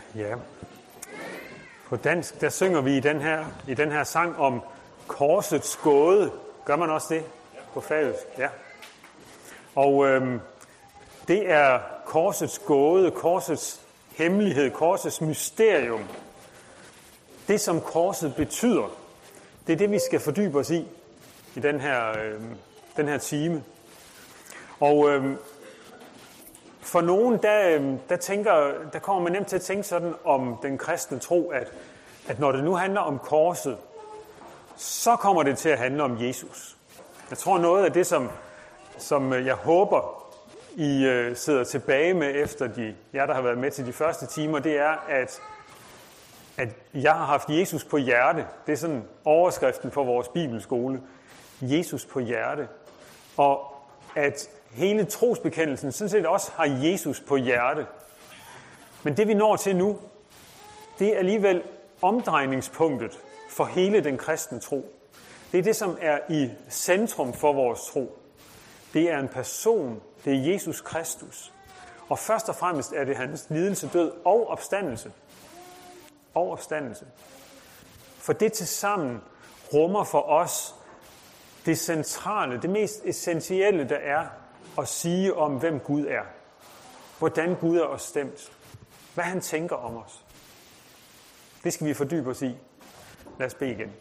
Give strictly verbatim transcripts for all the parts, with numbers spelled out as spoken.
Ja, på dansk, der synger vi i den her, i den her sang om korsets gåde. Gør man også det på færøsk? Ja. Og øhm, det er korsets gåde, korsets hemmelighed, korsets mysterium. Det, som korset betyder, det er det, vi skal fordybe os i, i den her, øhm, den her time. Og øhm, for nogen, der, der, tænker, der kommer man nemt til at tænke sådan om den kristne tro, at, at når det nu handler om korset, så kommer det til at handle om Jesus. Jeg tror, noget af det, som, som jeg håber, I øh, sidder tilbage med efter de, jer, der har været med til de første timer, det er, at, at jeg har haft Jesus på hjerte. Det er sådan overskriften for vores bibelskole. Jesus på hjerte. Og at hele trosbekendelsen sådan set også har Jesus på hjerte. Men det, vi når til nu, det er alligevel omdrejningspunktet for hele den kristne tro. Det er det, som er i centrum for vores tro. Det er en person, det er Jesus Kristus. Og først og fremmest er det hans lidelse, død og opstandelse. Og opstandelse. For det tilsammen rummer for os det centrale, det mest essentielle, der er at sige om, hvem Gud er. Hvordan Gud er os stemt. Hvad han tænker om os. Det skal vi fordybe os i. Lad os bede igen.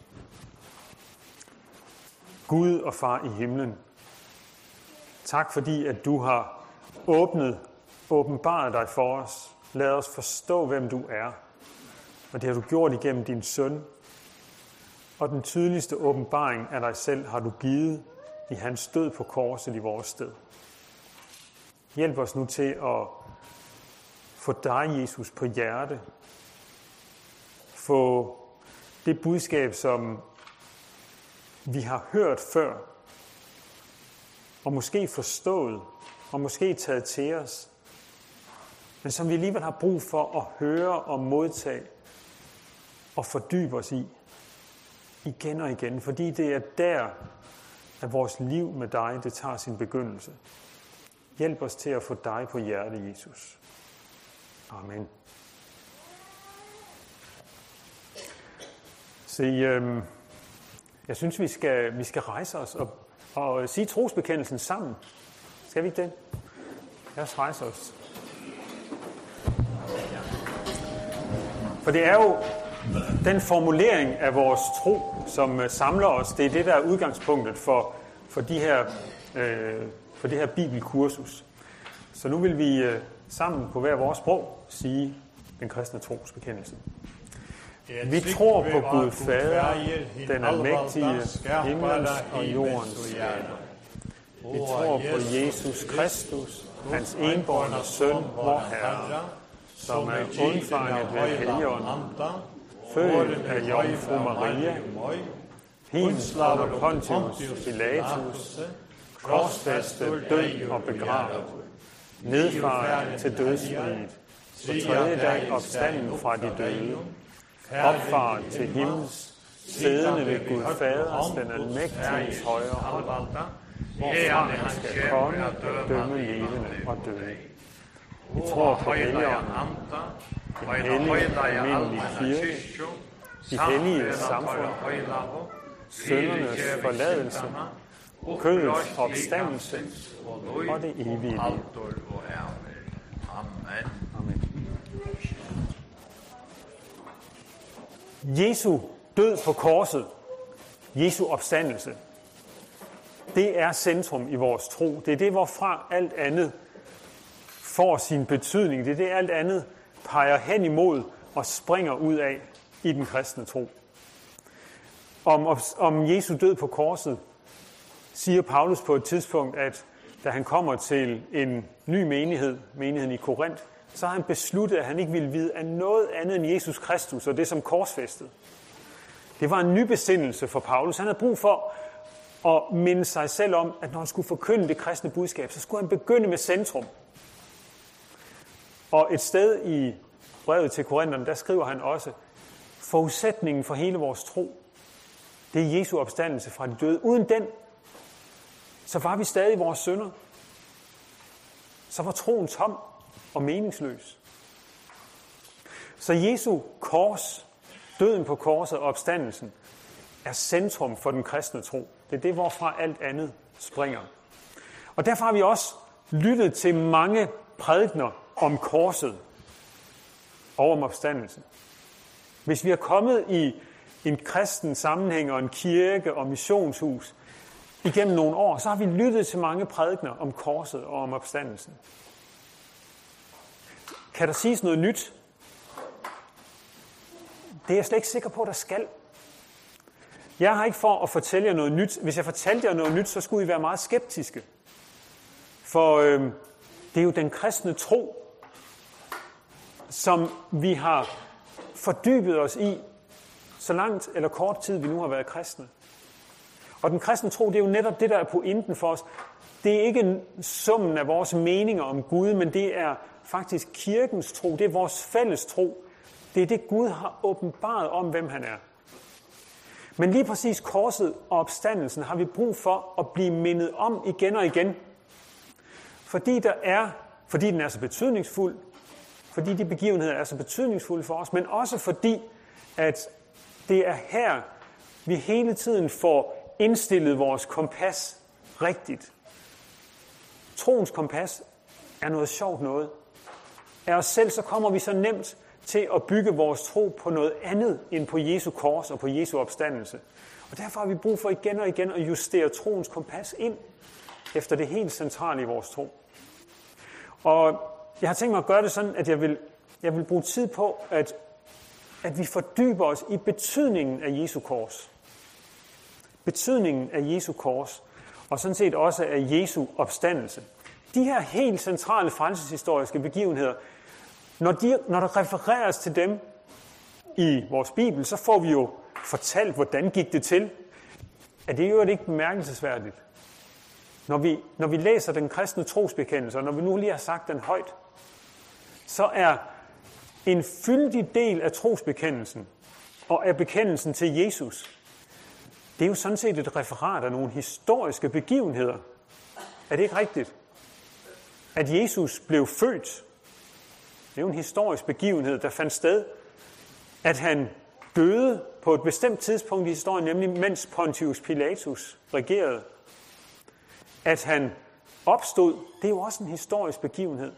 Gud og Far i himlen, tak fordi, at du har åbnet, åbenbaret dig for os. Lad os forstå, hvem du er. Og det har du gjort igennem din søn. Og den tydeligste åbenbaring af dig selv har du givet i hans død på korset i vores sted. Hjælp os nu til at få dig, Jesus, på hjerte. Få det budskab, som vi har hørt før, og måske forstået, og måske taget til os, men som vi alligevel har brug for at høre og modtage og fordybe os i igen og igen, fordi det er der, at vores liv med dig, det tager sin begyndelse. Hjælp os til at få dig på hjerte, Jesus. Amen. Se, øh, jeg synes, vi skal, vi skal rejse os og, og sige trosbekendelsen sammen. Skal vi ikke det? Lad os rejse os. For det er jo den formulering af vores tro, som samler os. Det er det, der er udgangspunktet for, for, de her, øh, for det her bibelkursus. Så nu vil vi øh, sammen på hver vores sprog sige den kristne trosbekendelse. Vi tror på Gud Fader, den almægtige, himlens og jordens skaber. Vi tror på Jesus Kristus, hans enbårne søn, vor Herre, som er undfanget ved Helligånden, født af Jomfru Maria, pint under Pontius Pilatus, korsfæstet, død og begravet, nedfaret til dødsriget, på tredje dag opstanden fra de døde, opfaret til himmels, siddende ved Gud Faders, den almægtiges højre hånd, hvorfra han skal komme og dømme levende og døde. Vi tror på Helligånden, en hellig almindelig kirke, de hellige samfund, syndernes forladelse, kødets opstandelse og det evige liv. Amen. Jesu død på korset, Jesu opstandelse, det er centrum i vores tro. Det er det, hvorfra alt andet får sin betydning. Det er det, alt andet peger hen imod og springer ud af i den kristne tro. Om, om Jesu død på korset siger Paulus på et tidspunkt, at da han kommer til en ny menighed, menigheden i Korinth, så har han besluttet, at han ikke ville vide af noget andet end Jesus Kristus og det som korsfæstet. Det var en ny besindelse for Paulus. Han havde brug for at minde sig selv om, at når han skulle forkynde det kristne budskab, så skulle han begynde med centrum. Og et sted i brevet til Korintherne, der skriver han også, forudsætningen for hele vores tro, det er Jesu opstandelse fra de døde. Uden den, så var vi stadig vores synder. Så var troen tom og meningsløs. Så Jesu kors, døden på korset og opstandelsen, er centrum for den kristne tro. Det er det, hvorfra alt andet springer. Og derfor har vi også lyttet til mange prædikener om korset og om opstandelsen. Hvis vi er kommet i en kristen sammenhæng og en kirke og missionshus igennem nogle år, så har vi lyttet til mange prædikener om korset og om opstandelsen. Kan der siges noget nyt? Det er jeg slet ikke sikker på, der skal. Jeg har ikke for at fortælle jer noget nyt. Hvis jeg fortalte jer noget nyt, så skulle I være meget skeptiske. For øh, det er jo den kristne tro, som vi har fordybet os i, så langt eller kort tid vi nu har været kristne. Og den kristne tro, det er jo netop det, der er pointen for os. Det er ikke summen af vores meninger om Gud, men det er faktisk kirkens tro. Det er vores fælles tro. Det er det, Gud har åbenbaret om, hvem han er. Men lige præcis korset og opstandelsen har vi brug for at blive mindet om igen og igen. Fordi, der er, fordi den er så betydningsfuld, fordi de begivenheder er så betydningsfulde for os, men også fordi, at det er her, vi hele tiden får indstillet vores kompas rigtigt. Troens kompas er noget sjovt noget. Af os selv så kommer vi så nemt til at bygge vores tro på noget andet end på Jesu kors og på Jesu opstandelse. Og derfor har vi brug for igen og igen at justere troens kompas ind efter det helt centrale i vores tro. Og jeg har tænkt mig at gøre det sådan, at jeg vil, jeg vil bruge tid på, at, at vi fordyber os i betydningen af Jesu kors. Betydningen af Jesu kors, og sådan set også af Jesu opstandelse. De her helt centrale frelseshistoriske begivenheder, når, de, når der refereres til dem i vores Bibel, så får vi jo fortalt, hvordan gik det til. Er det jo ikke bemærkelsesværdigt? Når vi, når vi læser den kristne trosbekendelse, og når vi nu lige har sagt den højt, så er en fyldig del af trosbekendelsen og af bekendelsen til Jesus, det er jo sådan set et referat af nogle historiske begivenheder. Er det ikke rigtigt? At Jesus blev født, det er jo en historisk begivenhed, der fandt sted. At han døde på et bestemt tidspunkt i historien, nemlig mens Pontius Pilatus regerede. At han opstod, det er jo også en historisk begivenhed.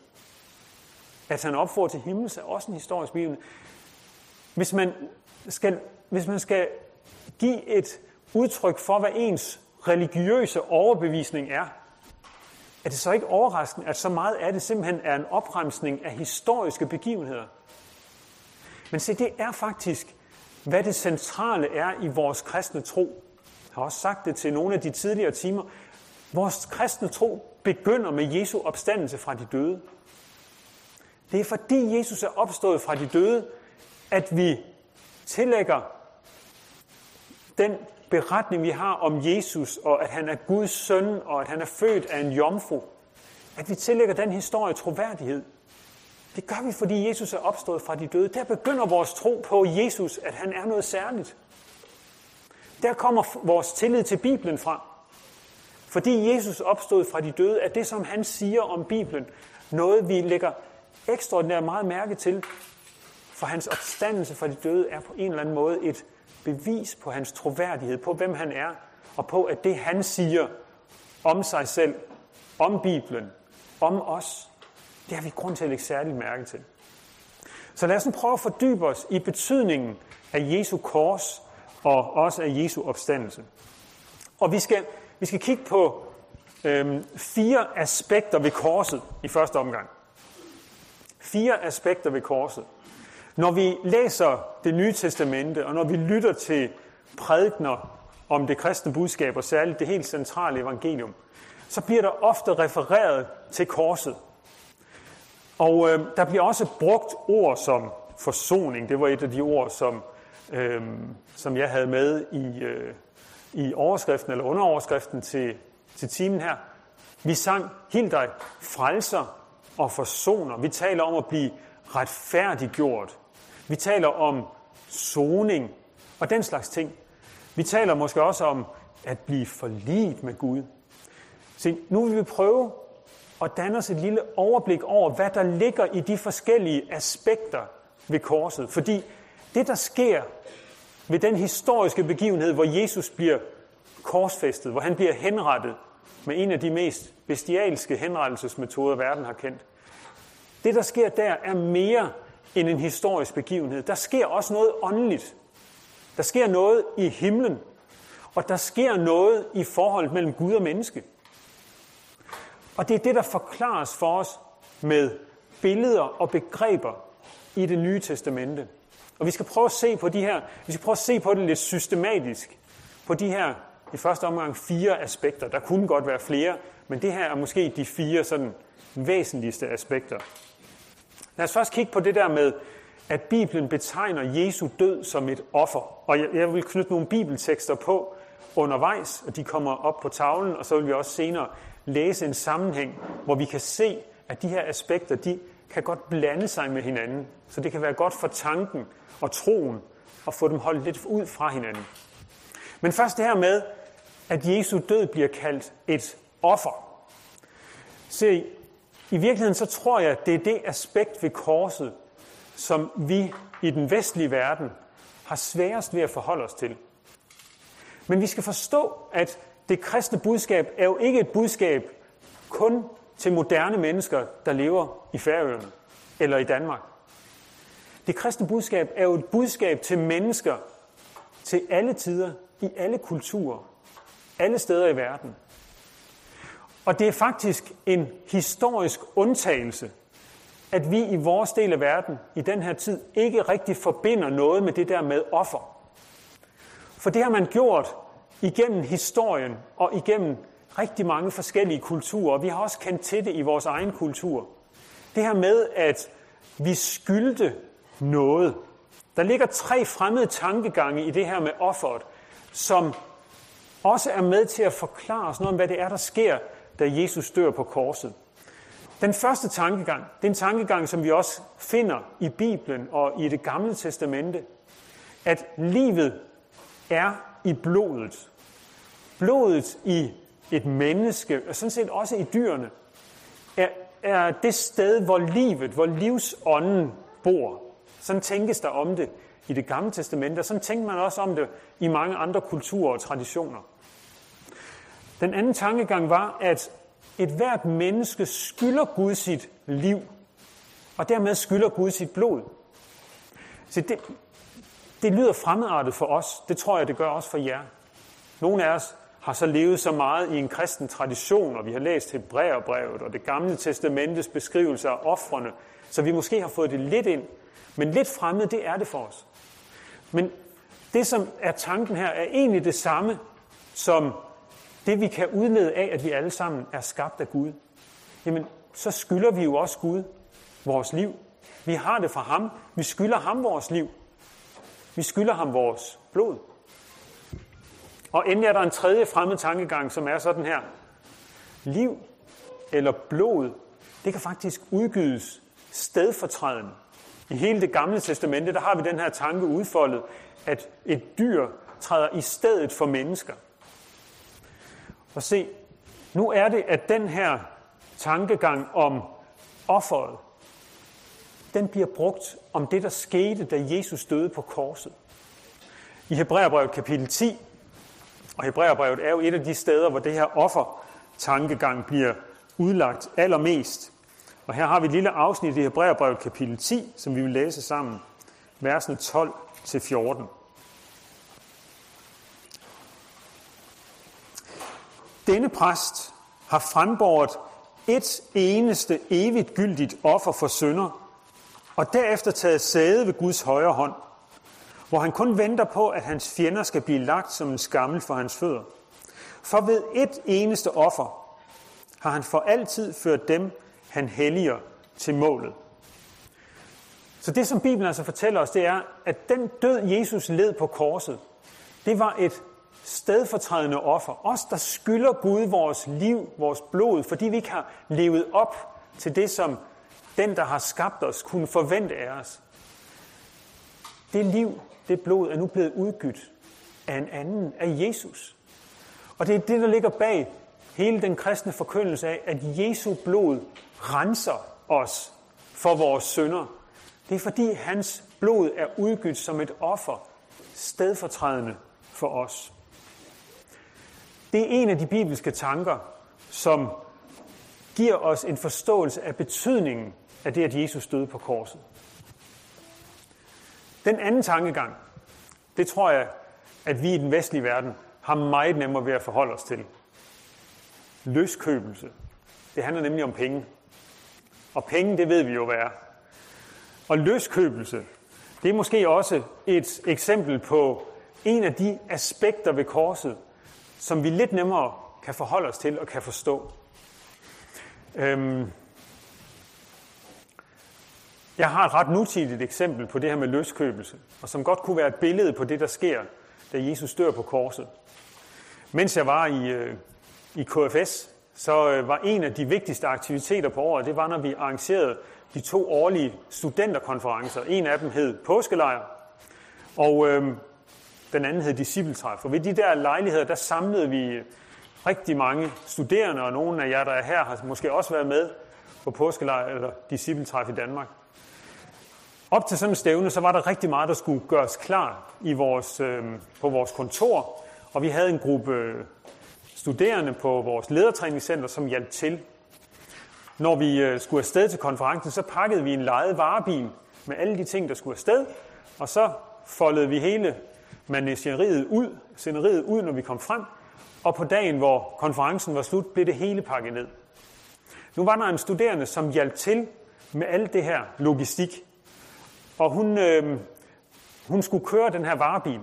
At han opfor til himmel, er også en historisk begivenhed. Hvis man skal, hvis man skal give et udtryk for, hvad ens religiøse overbevisning er, er det så ikke overraskende, at så meget af det simpelthen er en opremsning af historiske begivenheder. Men se, det er faktisk, hvad det centrale er i vores kristne tro. Jeg har også sagt det til nogle af de tidligere timer. Vores kristne tro begynder med Jesu opstandelse fra de døde. Det er fordi Jesus er opstået fra de døde, at vi tillægger den beretning, vi har om Jesus, og at han er Guds søn, og at han er født af en jomfru, at vi tillægger den historie troværdighed. Det gør vi, fordi Jesus er opstået fra de døde. Der begynder vores tro på Jesus, at han er noget særligt. Der kommer vores tillid til Bibelen fra. Fordi Jesus opstod fra de døde, er det, som han siger om Bibelen, noget, vi lægger ekstraordinært meget mærke til. For hans opstandelse fra de døde er på en eller anden måde et bevis på hans troværdighed, på hvem han er, og på, at det han siger om sig selv, om Bibelen, om os, det har vi grund til at lægge særligt mærke til. Så lad os nu prøve at fordybe os i betydningen af Jesu kors og også af Jesu opstandelse. Og vi skal, vi skal kigge på øhm, fire aspekter ved korset i første omgang. Fire aspekter ved korset. Når vi læser det nye testamente, og når vi lytter til prædikener om det kristne budskab, og særligt det helt centrale evangelium, så bliver der ofte refereret til korset. Og øh, der bliver også brugt ord som forsoning. Det var et af de ord, som, øh, som jeg havde med i, øh, i overskriften, eller underoverskriften til, til timen her. Vi sang, hild dig, frelser og forsoner. Vi taler om at blive retfærdiggjort. Vi taler om soning og den slags ting. Vi taler måske også om at blive forliget med Gud. Så nu vil vi prøve at danne os et lille overblik over, hvad der ligger i de forskellige aspekter ved korset. Fordi det, der sker ved den historiske begivenhed, hvor Jesus bliver korsfæstet, hvor han bliver henrettet med en af de mest bestialske henrettelsesmetoder, verden har kendt. Det, der sker der, er mere end en historisk begivenhed. Der sker også noget åndeligt. Der sker noget i himlen, og der sker noget i forholdet mellem Gud og menneske. Og det er det, der forklares for os med billeder og begreber i Det Nye Testamente. Og vi skal prøve at se på de her, vi skal prøve at se på det lidt systematisk, på de her i første omgang fire aspekter. Der kunne godt være flere, men det her er måske de fire sådan væsentligste aspekter. Lad os først kigge på det der med, at Bibelen betegner Jesu død som et offer. Og jeg, jeg vil knytte nogle bibeltekster på undervejs, og de kommer op på tavlen, og så vil vi også senere læse en sammenhæng, hvor vi kan se, at de her aspekter, de kan godt blande sig med hinanden. Så det kan være godt for tanken og troen at få dem holdt lidt ud fra hinanden. Men først det her med, at Jesu død bliver kaldt et offer. Se, i virkeligheden så tror jeg, at det er det aspekt ved korset, som vi i den vestlige verden har sværest ved at forholde os til. Men vi skal forstå, at det kristne budskab er jo ikke et budskab kun til moderne mennesker, der lever i Færøerne eller i Danmark. Det kristne budskab er jo et budskab til mennesker til alle tider, i alle kulturer, alle steder i verden. Og det er faktisk en historisk undtagelse, at vi i vores del af verden i den her tid ikke rigtig forbinder noget med det der med offer. For det har man gjort igennem historien og igennem rigtig mange forskellige kulturer. Vi har også kendt til det i vores egen kultur. Det her med, at vi skyldte noget. Der ligger tre fremmede tankegange i det her med offeret, som også er med til at forklare os noget om, hvad det er, der sker, da Jesus dør på korset. Den første tankegang, det er en tankegang, som vi også finder i Bibelen og i Det Gamle Testamente, at livet er i blodet. Blodet i et menneske, og sådan set også i dyrene, er, er det sted, hvor livet, hvor livsånden bor. Sådan tænkes der om det i Det Gamle Testamente, og sådan tænker man også om det i mange andre kulturer og traditioner. Den anden tankegang var, at et hvert menneske skylder Gud sit liv, og dermed skylder Gud sit blod. Så det, det lyder fremmedartet for os. Det tror jeg, det gør også for jer. Nogle af os har så levet så meget i en kristen tradition, og vi har læst Hebræerbrevet og Det Gamle Testamentes beskrivelse af ofrene, så vi måske har fået det lidt ind. Men lidt fremmed, det er det for os. Men det, som er tanken her, er egentlig det samme som det, vi kan udlede af, at vi alle sammen er skabt af Gud. Jamen, så skylder vi jo også Gud vores liv. Vi har det fra ham. Vi skylder ham vores liv. Vi skylder ham vores blod. Og endelig er der en tredje fremmed tankegang, som er sådan her. Liv eller blod, det kan faktisk udgydes stedfortrædende. I hele Det Gamle Testamente, der har vi den her tanke udfoldet, at et dyr træder i stedet for mennesker. Og se, nu er det, at den her tankegang om offeret, den bliver brugt om det, der skete, da Jesus døde på korset. I Hebræerbrevet kapitel ti, og Hebræerbrevet er jo et af de steder, hvor det her offertankegang bliver udlagt allermest. Og her har vi et lille afsnit i Hebræerbrevet kapitel ti, som vi vil læse sammen, versene tolv til fjorten. Denne præst har frembåret et eneste evigt gyldigt offer for synder, og derefter taget sæde ved Guds højre hånd, hvor han kun venter på, at hans fjender skal blive lagt som en skammel for hans fødder. For ved et eneste offer har han for altid ført dem, han helliger, til målet. Så det, som Bibelen altså fortæller os, det er, at den død, Jesus led på korset, det var et stedfortrædende offer. Os, der skylder Gud vores liv, vores blod, fordi vi ikke har levet op til det, som den, der har skabt os, kunne forvente af os. Det liv, det blod, er nu blevet udgydt af en anden, af Jesus. Og det er det, der ligger bag hele den kristne forkyndelse af, at Jesu blod renser os for vores synder. Det er fordi hans blod er udgydt som et offer, stedfortrædende for os. Det er en af de bibelske tanker, som giver os en forståelse af betydningen af det, at Jesus døde på korset. Den anden tankegang, det tror jeg, at vi i den vestlige verden har meget nemmere ved at forholde os til. Løskøbelse. Det handler nemlig om penge. Og penge, det ved vi jo, hvad er. Og løskøbelse, det er måske også et eksempel på en af de aspekter ved korset, som vi lidt nemmere kan forholde os til og kan forstå. Øhm Jeg har et ret nutidigt eksempel på det her med løskøbelse, og som godt kunne være et billede på det, der sker, da Jesus dør på korset. Mens jeg var i, øh, i K F S, så øh, var en af de vigtigste aktiviteter på året, det var, når vi arrangerede de to årlige studenterkonferencer. En af dem hed Påskelejr, og øh, den anden hed Discipletræf. Og ved de der lejligheder, der samlede vi rigtig mange studerende, og nogle af jer, der er her, har måske også været med på Påskelejr eller Discipletræf i Danmark. Op til sådan en stævne, så var der rigtig meget, der skulle gøres klar i vores, øh, på vores kontor, og vi havde en gruppe studerende på vores ledertræningscenter, som hjalp til. Når vi øh, skulle afsted til konferencen, så pakkede vi en lejet varebil med alle de ting, der skulle afsted, og så foldede vi hele manageriet ud, sceneriet ud, når vi kom frem, og på dagen, hvor konferencen var slut, blev det hele pakket ned. Nu var der en studerende, som hjalp til med alt det her logistik, og hun, øh, hun skulle køre den her varebil.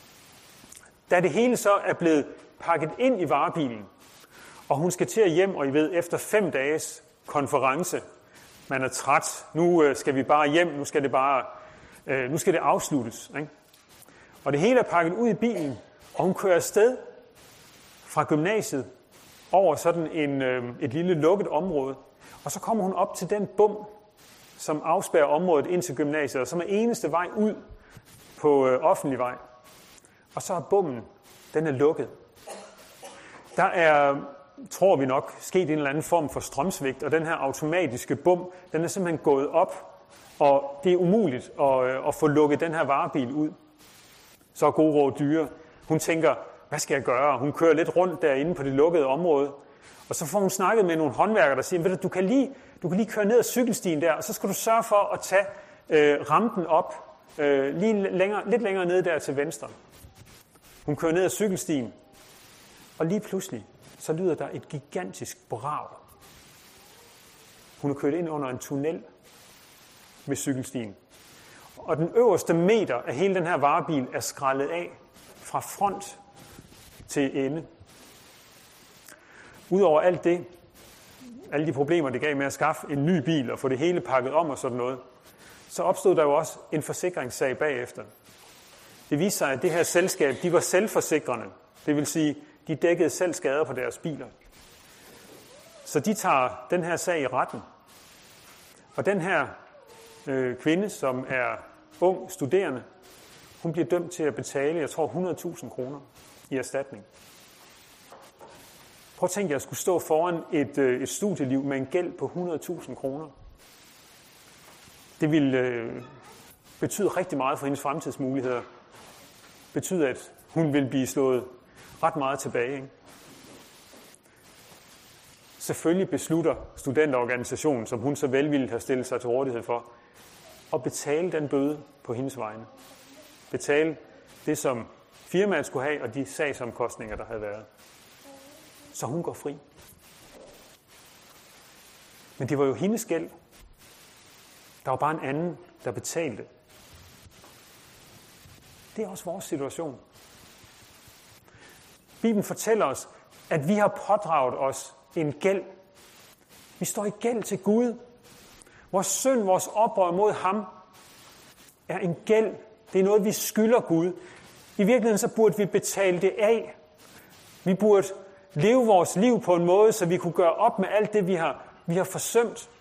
Da det hele så er blevet pakket ind i varebilen, og hun skal til at hjem, og I ved, efter fem dages konference, man er træt, nu øh, skal vi bare hjem, nu skal det bare, øh, nu skal det afsluttes. Ikke? Og det hele er pakket ud i bilen, og hun kører afsted fra gymnasiet over sådan en, øh, et lille lukket område, og så kommer hun op til den bom, som afspærrer området ind til gymnasiet, og som er eneste vej ud på øh, offentlig vej. Og så er bommen, den er lukket. Der er, tror vi nok, sket en eller anden form for strømsvigt, og den her automatiske bom, den er simpelthen gået op, og det er umuligt at, øh, at få lukket den her varebil ud. Så er gode råd dyre. Hun tænker, hvad skal jeg gøre? Hun kører lidt rundt derinde på det lukkede område, og så får hun snakket med nogle håndværkere, der siger, ved du, du kan lige, du kan lige køre ned ad cykelstien der, og så skal du sørge for at tage øh, rampen op øh, lige længere, lidt længere ned der til venstre. Hun kører ned ad cykelstien, og lige pludselig, så lyder der et gigantisk brag. Hun er kørt ind under en tunnel ved cykelstien. Og den øverste meter af hele den her varebil er skrællet af fra front til ende. Udover alt det, alle de problemer, det gav med at skaffe en ny bil og få det hele pakket om og sådan noget, så opstod der jo også en forsikringssag bagefter. Det viste sig, at det her selskab, de var selvforsikrende. Det vil sige, de dækkede selv skader på deres biler. Så de tager den her sag i retten. Og den her øh, kvinde, som er ung studerende, hun bliver dømt til at betale, jeg tror, hundrede tusind kroner i erstatning. Prøv at tænke, at jeg skulle stå foran et, øh, et studieliv med en gæld på hundrede tusind kroner. Det ville øh, betyde rigtig meget for hendes fremtidsmuligheder. Betyde, at hun ville blive slået ret meget tilbage. Ikke? Selvfølgelig beslutter studenterorganisationen, som hun så velvilligt har stillet sig til rådighed for, at betale den bøde på hendes vegne. Betale det, som firmaet skulle have, og de sagsomkostninger, der havde været. Så hun går fri. Men det var jo hendes gæld. Der var bare en anden, der betalte. Det er også vores situation. Bibelen fortæller os, at vi har pådraget os en gæld. Vi står i gæld til Gud. Vores synd, vores oprør mod ham, er en gæld. Det er noget, vi skylder Gud. I virkeligheden så burde vi betale det af. Vi burde leve vores liv på en måde, så vi kunne gøre op med alt det, vi har, vi har forsømt.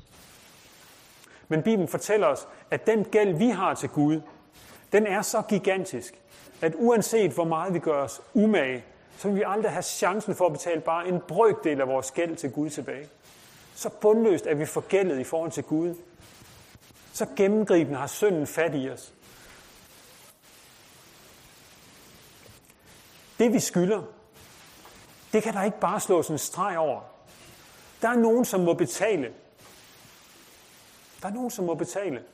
Men Bibelen fortæller os, at den gæld, vi har til Gud, den er så gigantisk, at uanset hvor meget vi gør os umage, så vil vi aldrig have chancen for at betale bare en brøkdel af vores gæld til Gud tilbage. Så bundløst er vi forgældet i forhold til Gud. Så gennemgribende har synden fat i os. Det vi skylder, det kan der ikke bare slås en streg over. Der er nogen, som må betale. Der er nogen, som må betale.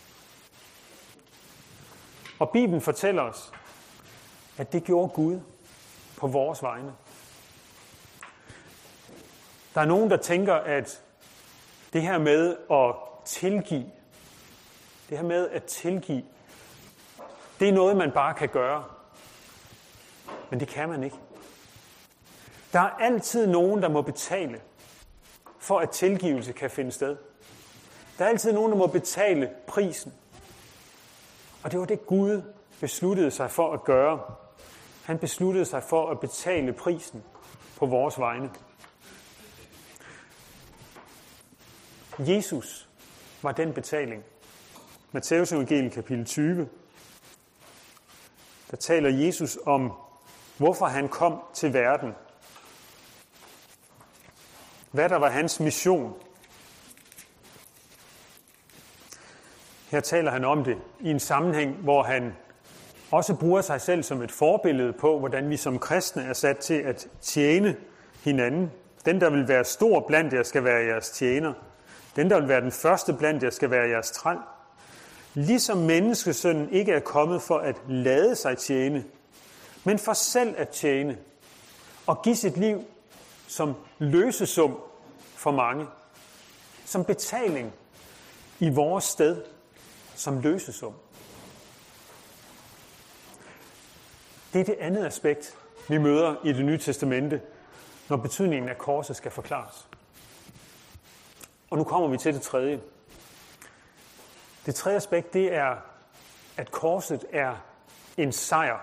Og Bibelen fortæller os, at det gjorde Gud på vores vegne. Der er nogen, der tænker, at det her med at tilgive, det her med at tilgive, det er noget, man bare kan gøre. Men det kan man ikke. Der er altid nogen, der må betale, for at tilgivelse kan finde sted. Der er altid nogen, der må betale prisen. Og det var det, Gud besluttede sig for at gøre. Han besluttede sig for at betale prisen på vores vegne. Jesus var den betaling. Matteus evangeliet kapitel tyve, der taler Jesus om, hvorfor han kom til verden. Hvad der var hans mission. Her taler han om det i en sammenhæng, hvor han også bruger sig selv som et forbillede på, hvordan vi som kristne er sat til at tjene hinanden. Den, der vil være stor blandt jer, skal være jeres tjener. Den, der vil være den første blandt jer, skal være jeres træl. Ligesom menneskesønnen ikke er kommet for at lade sig tjene, men for selv at tjene og give sit liv som løsesum for mange, som betaling i vores sted, som løsesum. Det er det andet aspekt, vi møder i Det Nye Testamente, når betydningen af korset skal forklares. Og nu kommer vi til det tredje. Det tredje aspekt, det er, at korset er en sejr.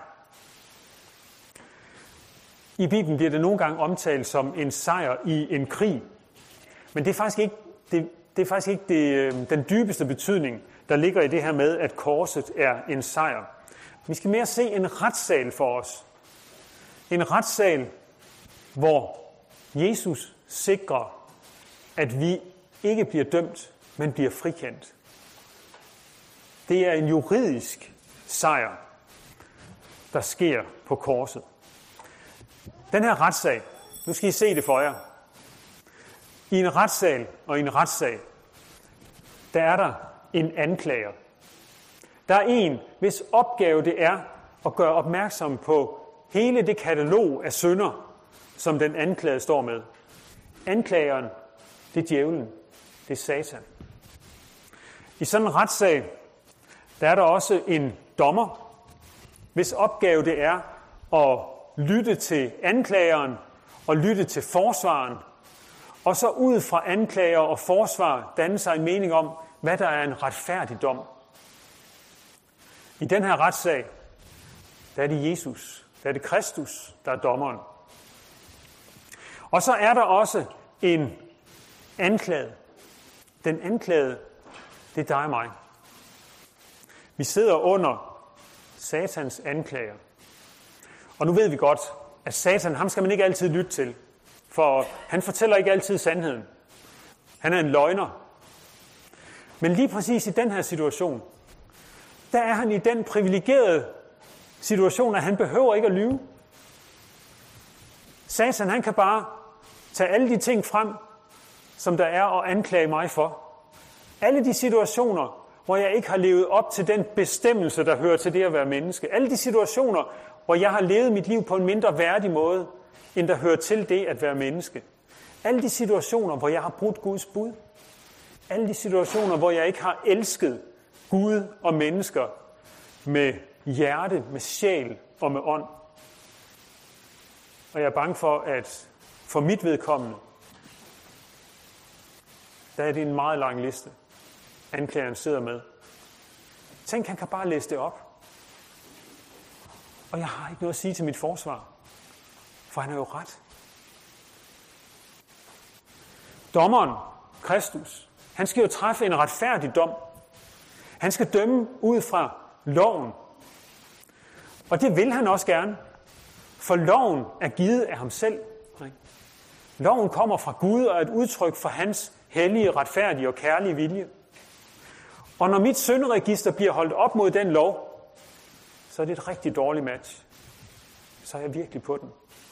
I Bibelen bliver det nogle gange omtalt som en sejr i en krig. Men det er faktisk ikke, det, det er faktisk ikke det, den dybeste betydning, der ligger i det her med, at korset er en sejr. Vi skal mere se en retssal for os. En retssal, hvor Jesus sikrer, at vi ikke bliver dømt, men bliver frikendt. Det er en juridisk sejr, der sker på korset. Den her retssag, nu skal I se det for jer. I en retssal og i en retssag, der er der en anklager. Der er en, hvis opgave det er at gøre opmærksom på hele det katalog af synder, som den anklagede står med. Anklageren, det er djævlen, det er Satan. I sådan en retssag, der er der også en dommer, hvis opgave det er at lytte til anklageren og lytte til forsvaren, og så ud fra anklager og forsvar danne sig en mening om, hvad der er en retfærdig dom. I den her retssag, der er det Jesus, der er det Kristus, der er dommeren. Og så er der også en anklage. Den anklagede, det er dig og mig. Vi sidder under Satans anklager. Og nu ved vi godt, at Satan, ham skal man ikke altid lytte til, for han fortæller ikke altid sandheden. Han er en løgner. Men lige præcis i den her situation, der er han i den privilegerede situation, at han behøver ikke at lyve. Satan, han kan bare tage alle de ting frem, som der er og anklage mig for. Alle de situationer, hvor jeg ikke har levet op til den bestemmelse, der hører til det at være menneske. Alle de situationer, hvor jeg har levet mit liv på en mindre værdig måde, end der hører til det at være menneske. Alle de situationer, hvor jeg har brudt Guds bud. Alle de situationer, hvor jeg ikke har elsket Gud og mennesker med hjerte, med sjæl og med ånd. Og jeg er bange for, at for mit vedkommende, der er det en meget lang liste, anklageren sidder med. Tænk, han kan bare læse det op. Og jeg har ikke noget at sige til mit forsvar, for han er jo ret. Dommeren, Kristus, han skal jo træffe en retfærdig dom. Han skal dømme ud fra loven. Og det vil han også gerne, for loven er givet af ham selv. Loven kommer fra Gud og er et udtryk for hans hellige, retfærdige og kærlige vilje. Og når mit synderegister bliver holdt op mod den lov, så er det et rigtig dårligt match. Så er jeg virkelig på den.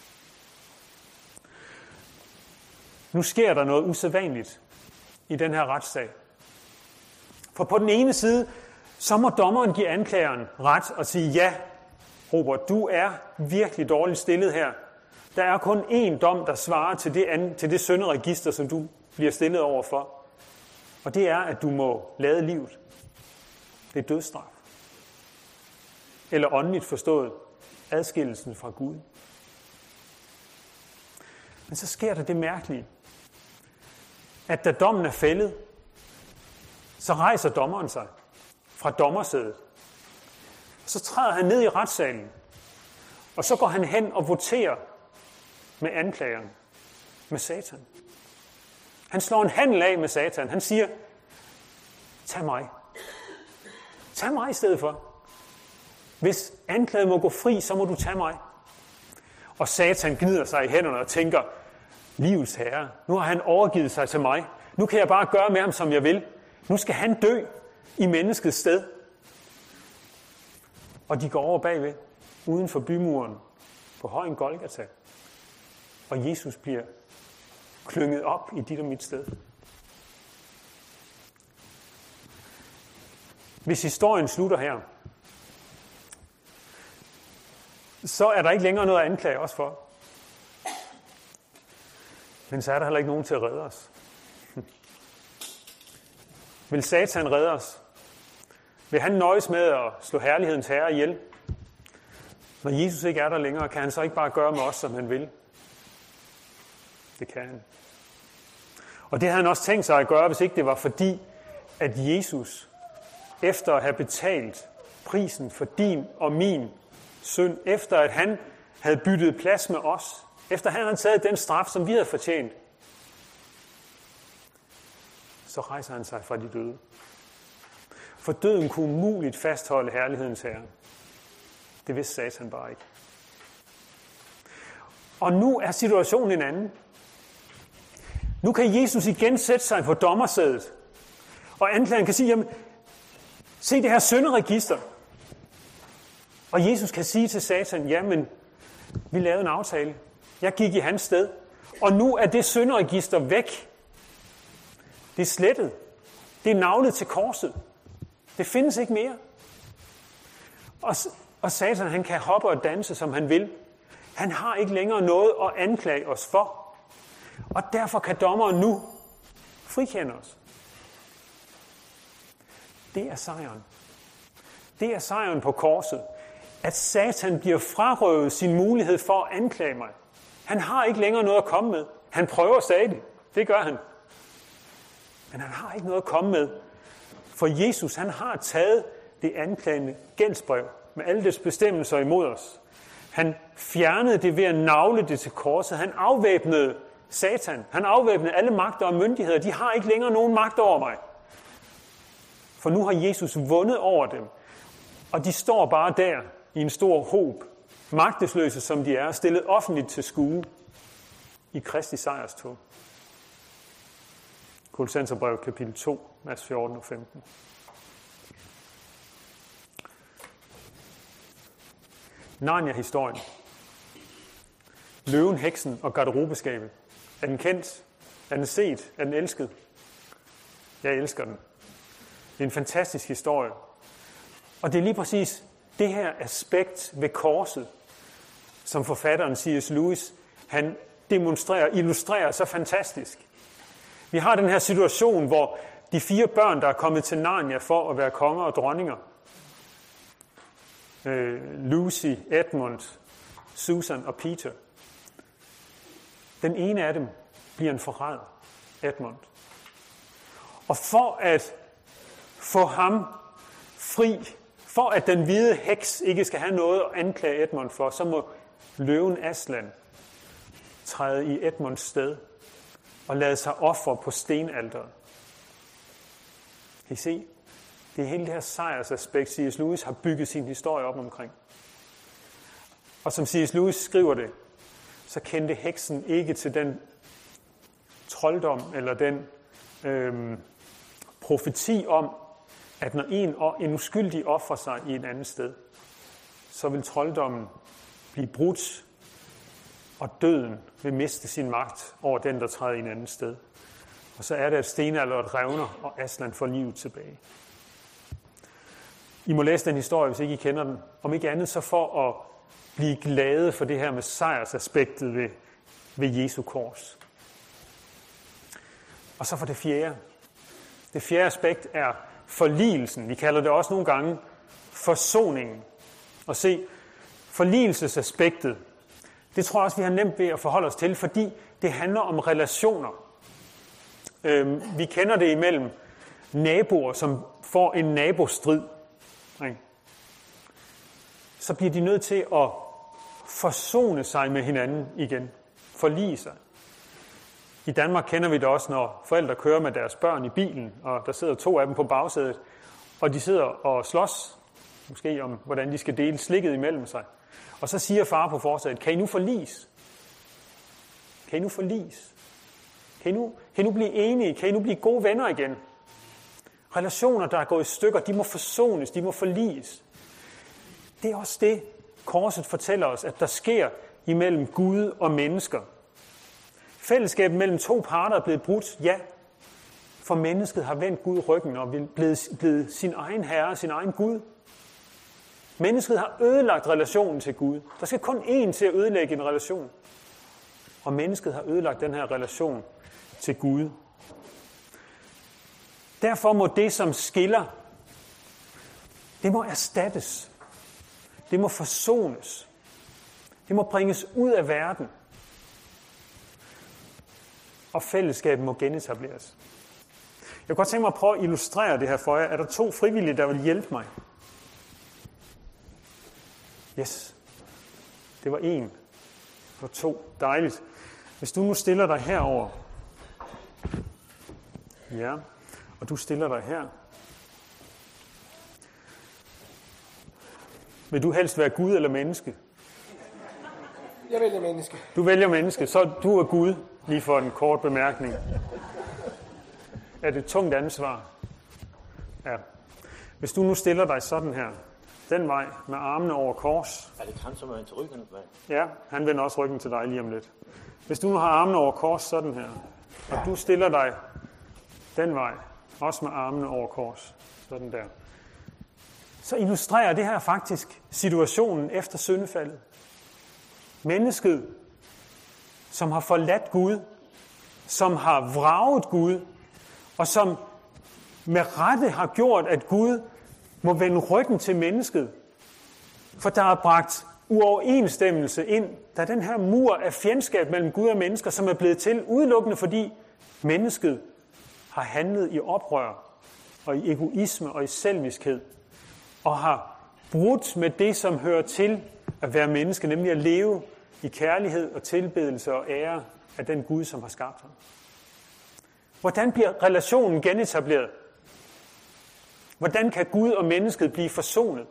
Nu sker der noget usædvanligt i den her retssag. For på den ene side, så må dommeren give anklageren ret og sige, ja, Robert, du er virkelig dårligt stillet her. Der er kun én dom, der svarer til det, an, til det synderegister, som du bliver stillet over for. Og det er, at du må lade livet. Det er dødsstraf. Eller åndeligt forstået, adskillelsen fra Gud. Men så sker der det mærkelige, at da dommen er fældet, så rejser dommeren sig fra dommersædet. Så træder han ned i retssalen, og så går han hen og voterer med anklageren, med Satan. Han slår en handel af med Satan. Han siger, tag mig. Tag mig i stedet for. Hvis anklaget må gå fri, så må du tage mig. Og Satan gnider sig i hænderne og tænker, livets herre, nu har han overgivet sig til mig. Nu kan jeg bare gøre med ham, som jeg vil. Nu skal han dø i menneskets sted. Og de går over bagved, uden for bymuren, på højen Golgata. Og Jesus bliver klynget op i dit og mit sted. Hvis historien slutter her, så er der ikke længere noget at anklage os for. Men så er der heller ikke nogen til at redde os. Vil Satan redde os? Vil han nøjes med at slå herlighedens herre ihjel? Når Jesus ikke er der længere, kan han så ikke bare gøre med os, som han vil? Det kan han. Og det havde han også tænkt sig at gøre, hvis ikke det var fordi, at Jesus, efter at have betalt prisen for din og min synd, efter at han havde byttet plads med os, efter han havde taget den straf, som vi havde fortjent, så rejser han sig fra de døde. For døden kunne umuligt fastholde herlighedens herre. Det vidste Satan bare ikke. Og nu er situationen en anden. Nu kan Jesus igen sætte sig på dommersædet. Og anklageren kan sige, jamen, se det her synderegister. Og Jesus kan sige til Satan, jamen, vi lavede en aftale. Jeg gik i hans sted. Og nu er det synderegister væk. Det er slettet. Det er naglet til korset. Det findes ikke mere. Og, og Satan, han kan hoppe og danse, som han vil. Han har ikke længere noget at anklage os for. Og derfor kan dommeren nu frikende os. Det er sejren. Det er sejren på korset. At Satan bliver frarøvet sin mulighed for at anklage mig. Han har ikke længere noget at komme med. Han prøver stadig. Det gør han. Men han har ikke noget at komme med. For Jesus, han har taget det anklagende gældsbrev med alle dets bestemmelser imod os. Han fjernede det ved at nagle det til korset. Han afvæbnede Satan. Han afvæbnede alle magter og myndigheder. De har ikke længere nogen magt over mig. For nu har Jesus vundet over dem. Og de står bare der i en stor hob, magtesløse som de er, stillet offentligt til skue i Kristi sejrstog. Kolossenserbrev kapitel to, vers fjorten og femten. Narnia-historien. Løven, heksen og garderobeskabet. Er den kendt? Er den set? Er den elsket? Jeg elsker den. Det er en fantastisk historie. Og det er lige præcis det her aspekt ved korset, som forfatteren C S Lewis, han demonstrerer, illustrerer så fantastisk. Vi har den her situation, hvor de fire børn, der er kommet til Narnia for at være konger og dronninger, øh, Lucy, Edmund, Susan og Peter. Den ene af dem bliver en forræder, Edmund. Og for at få ham fri, for at den hvide heks ikke skal have noget at anklage Edmund for, så må løven Aslan træde i Edmunds sted og lade sig ofre på stenalteret. Kan I se? Det er hele det her sejrsaspekt, C S Lewis har bygget sin historie op omkring. Og som C S Lewis skriver det, så kendte heksen ikke til den trolddom eller den øhm, profeti om, at når en, en uskyldig offrer sig i et andet sted, så vil trolddommen blive brudt, og døden vil miste sin magt over den, der træder i en anden sted. Og så er det, at stenalderet revner, og Aslan får livet tilbage. I må læse den historie, hvis ikke I kender den. Om ikke andet, så for at blive glade for det her med sejrsaspektet ved, ved Jesu kors. Og så for det fjerde. Det fjerde aspekt er forligelsen. Vi kalder det også nogle gange forsoningen. Og se, forligelsesaspektet, det tror jeg også, vi har nemt ved at forholde os til, fordi det handler om relationer. Øhm, vi kender det imellem naboer, som får en nabostrid. Så bliver de nødt til at forsone sig med hinanden igen. Forlige sig. I Danmark kender vi det også, når forældre kører med deres børn i bilen, og der sidder to af dem på bagsædet, og de sidder og slås, måske om, hvordan de skal dele slikket imellem sig. Og så siger far på forsædet, kan I nu forliges? Kan I nu forliges? Kan I nu, kan I nu blive enige? Kan I nu blive gode venner igen? Relationer, der er gået i stykker, de må forsones, de må forliges. Det er også det, korset fortæller os, at der sker imellem Gud og mennesker. Fællesskabet mellem to parter er blevet brudt, ja, for mennesket har vendt Gud ryggen og er blevet, blevet sin egen herre, sin egen Gud. Mennesket har ødelagt relationen til Gud. Der skal kun én til at ødelægge en relation. Og mennesket har ødelagt den her relation til Gud. Derfor må det, som skiller, det må erstattes. Det må forsones. Det må bringes ud af verden. Og fællesskabet må genetableres. Jeg kunne godt tænke mig at prøve at illustrere det her for jer. Er der to frivillige, der vil hjælpe mig? Yes. Det var en. Det var to. Dejligt. Hvis du nu stiller dig herover. Ja. Og du stiller dig her. Vil du helst være Gud eller menneske? Jeg vælger menneske. Du vælger menneske, så du er Gud, lige for en kort bemærkning. Er det et tungt ansvar? Ja. Hvis du nu stiller dig sådan her, den vej, med armene over kors. Er det han, som er til ryggen? Ja, han vender også ryggen til dig lige om lidt. Hvis du nu har armene over kors sådan her, og du stiller dig den vej, også med armene over kors, sådan der, så illustrerer det her faktisk situationen efter syndefaldet. Mennesket, som har forladt Gud, som har vraget Gud, og som med rette har gjort, at Gud må vende ryggen til mennesket. For der er bragt uoverensstemmelse ind. Der er den her mur af fjendskab mellem Gud og mennesker, som er blevet til udelukkende, fordi mennesket har handlet i oprør og i egoisme og i selviskhed, og har brudt med det, som hører til at være menneske, nemlig at leve i kærlighed og tilbedelse og ære af den Gud, som har skabt ham. Hvordan bliver relationen genetableret? Hvordan kan Gud og mennesket blive forsonet?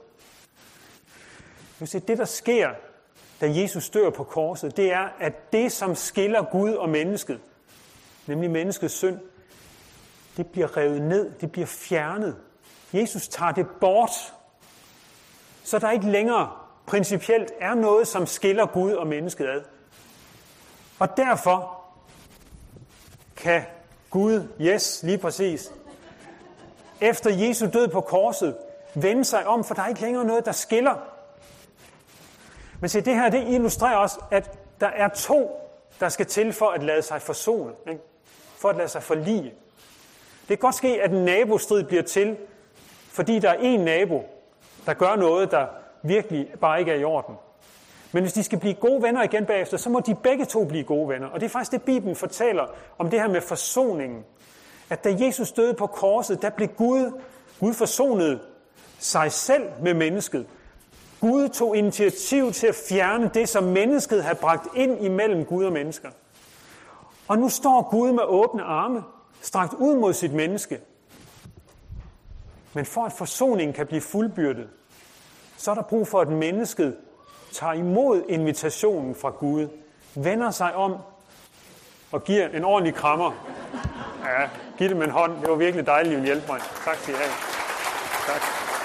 Det, der sker, da Jesus dør på korset, det er, at det, som skiller Gud og mennesket, nemlig menneskets synd, det bliver revet ned, det bliver fjernet. Jesus tager det bort, så der ikke længere principielt er noget, som skiller Gud og mennesket ad. Og derfor kan Gud, yes, lige præcis, efter Jesu død på korset, vende sig om, for der er ikke længere noget, der skiller. Men se, det her, det illustrerer også, at der er to, der skal til for at lade sig forsone, ikke? For at lade sig forlige. Det kan godt ske, at en nabostrid bliver til, fordi der er en nabo, der gør noget, der virkelig bare ikke er i orden. Men hvis de skal blive gode venner igen bagefter, så må de begge to blive gode venner. Og det er faktisk det, Bibelen fortæller om det her med forsoningen. At da Jesus døde på korset, der blev Gud, Gud forsonet sig selv med mennesket. Gud tog initiativ til at fjerne det, som mennesket havde bragt ind imellem Gud og mennesker. Og nu står Gud med åbne arme, strakt ud mod sit menneske. Men for at forsoningen kan blive fuldbyrdet, så er der brug for, at mennesket tager imod invitationen fra Gud, vender sig om og giver en ordentlig krammer. Ja, giv dem en hånd. Det var virkelig dejligt, at I ville hjælpe mig. Tak skal I have. Tak.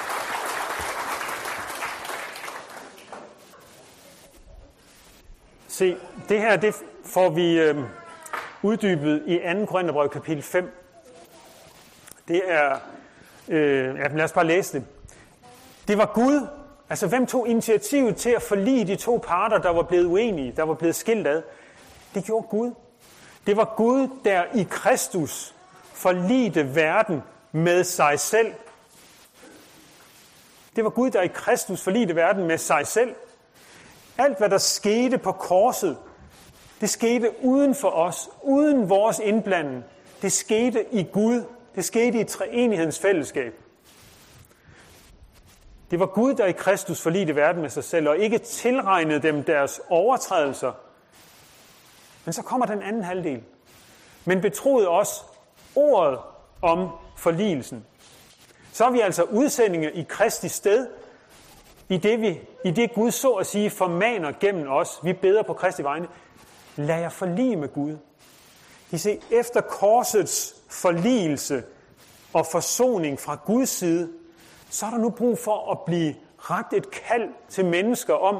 Se, det her det får vi øh, uddybet i anden Korintherbrev kapitel fem. Det er, øh, ja, lad os bare læse det. Det var Gud, altså hvem tog initiativet til at forlige de to parter, der var blevet uenige, der var blevet skilt ad? Det gjorde Gud. Det var Gud, der i Kristus forligte verden med sig selv. Det var Gud, der i Kristus forligte verden med sig selv. Alt, hvad der skete på korset, det skete uden for os, uden vores indblanding. Det skete i Gud. Det skete i treenighedens fællesskab. Det var Gud, der i Kristus forligte verden med sig selv, og ikke tilregnede dem deres overtrædelser. Men så kommer den anden halvdel. Men betroede os ordet om forligelsen. Så er vi altså udsendinge i Kristi sted, i det, vi, i det Gud så at sige formaner gennem os. Vi beder på Kristi vegne. Lad jer forlige med Gud. I se, efter korsets forligelse og forsoning fra Guds side, så er der nu brug for at blive rakt et kald til mennesker om,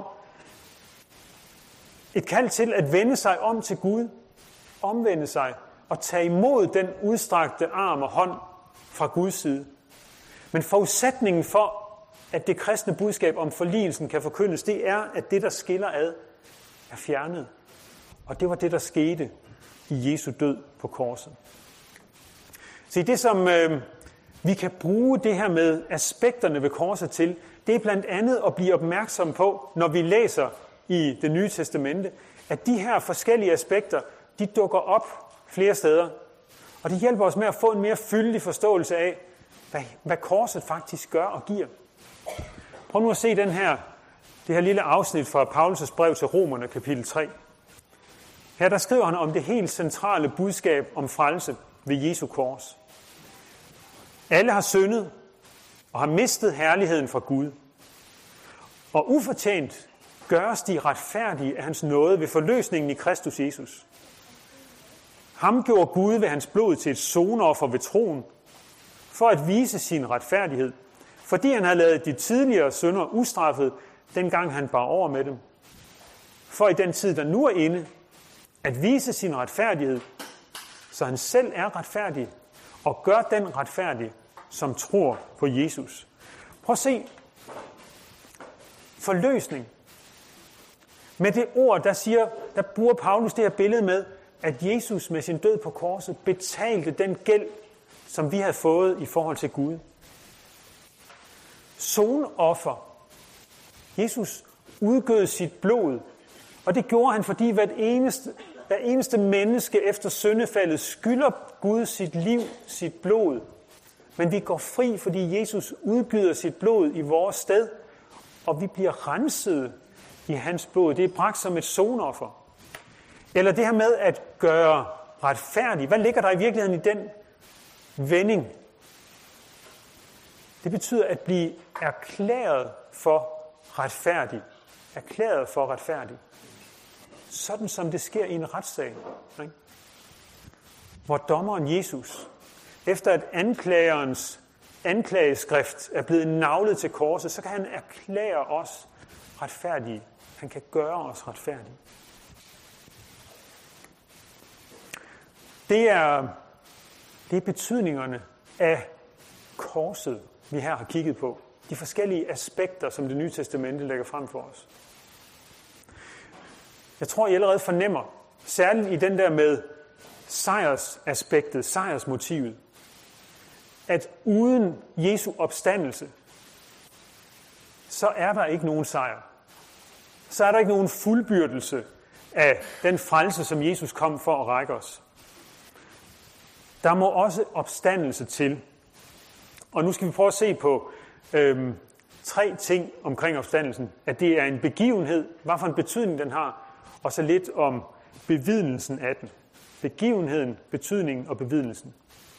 et kald til at vende sig om til Gud, omvende sig og tage imod den udstrakte arm og hånd fra Guds side. Men forudsætningen for, at det kristne budskab om forligelsen kan forkyndes, det er, at det, der skiller ad, er fjernet. Og det var det, der skete i Jesu død på korset. Se, det som øh, vi kan bruge det her med aspekterne ved korset til, det er blandt andet at blive opmærksom på, når vi læser i Det Nye Testamente, at de her forskellige aspekter, de dukker op flere steder. Og det hjælper os med at få en mere fyldig forståelse af, hvad, hvad korset faktisk gør og giver. Prøv nu at se den her, det her lille afsnit fra Paulus' brev til Romerne, kapitel tre. Her der skriver han om det helt centrale budskab om frelse ved Jesu kors. Alle har syndet og har mistet herligheden fra Gud. Og ufortjent gøres de retfærdige af hans nåde ved forløsningen i Kristus Jesus. Ham gjorde Gud ved hans blod til et sonoffer ved troen, for at vise sin retfærdighed, fordi han havde ladet de tidligere synder ustraffet, dengang han bar over med dem. For i den tid, der nu er inde, at vise sin retfærdighed, så han selv er retfærdig, og gør den retfærdig, som tror på Jesus. Prøv at se. Forløsning. Med det ord, der siger, der bruger Paulus det her billede med, at Jesus med sin død på korset betalte den gæld, som vi havde fået i forhold til Gud. Sonoffer. Jesus udgød sit blod, og det gjorde han, fordi hvert eneste, hver eneste menneske efter syndefaldet skylder Gud sit liv, sit blod. Men vi går fri, fordi Jesus udgyder sit blod i vores sted, og vi bliver renset i hans blod. Det er bragt som et sonoffer. Eller det her med at gøre retfærdig. Hvad ligger der i virkeligheden i den vending? Det betyder at blive erklæret for retfærdig. Erklæret for retfærdig. Sådan som det sker i en retssag. Ikke? Hvor dommeren Jesus, efter at anklagerens anklageskrift er blevet naglet til korset, så kan han erklære os retfærdige. Han kan gøre os retfærdige. Det er, det er betydningerne af korset, vi her har kigget på. De forskellige aspekter, som Det Nye Testamente lægger frem for os. Jeg tror, I allerede fornemmer, særligt i den der med sejrsaspektet, sejrsmotivet, at uden Jesu opstandelse, så er der ikke nogen sejr. Så er der ikke nogen fuldbyrdelse af den frelse, som Jesus kom for at række os. Der må også opstandelse til. Og nu skal vi prøve at se på øhm, tre ting omkring opstandelsen. At det er en begivenhed, hvad for en betydning den har, og så lidt om bevidnelsen af den. Begivenheden, betydningen og bevidnelsen.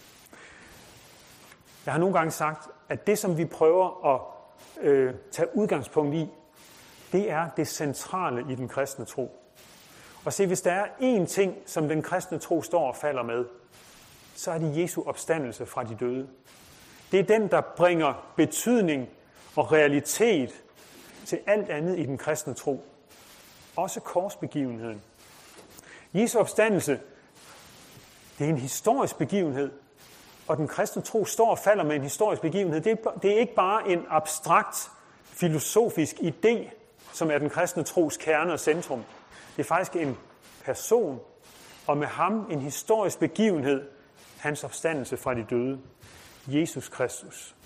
Jeg har nogle gange sagt, at det, som vi prøver at øh, tage udgangspunkt i, det er det centrale i den kristne tro. Og se, hvis der er én ting, som den kristne tro står og falder med, så er det Jesu opstandelse fra de døde. Det er den, der bringer betydning og realitet til alt andet i den kristne tro. Også korsbegivenheden. Jesu opstandelse, det er en historisk begivenhed, og den kristne tro står og falder med en historisk begivenhed. Det er, det er ikke bare en abstrakt, filosofisk idé, som er den kristne tros kerne og centrum. Det er faktisk en person, og med ham en historisk begivenhed, hans opstandelse fra de døde. Jesus Kristus.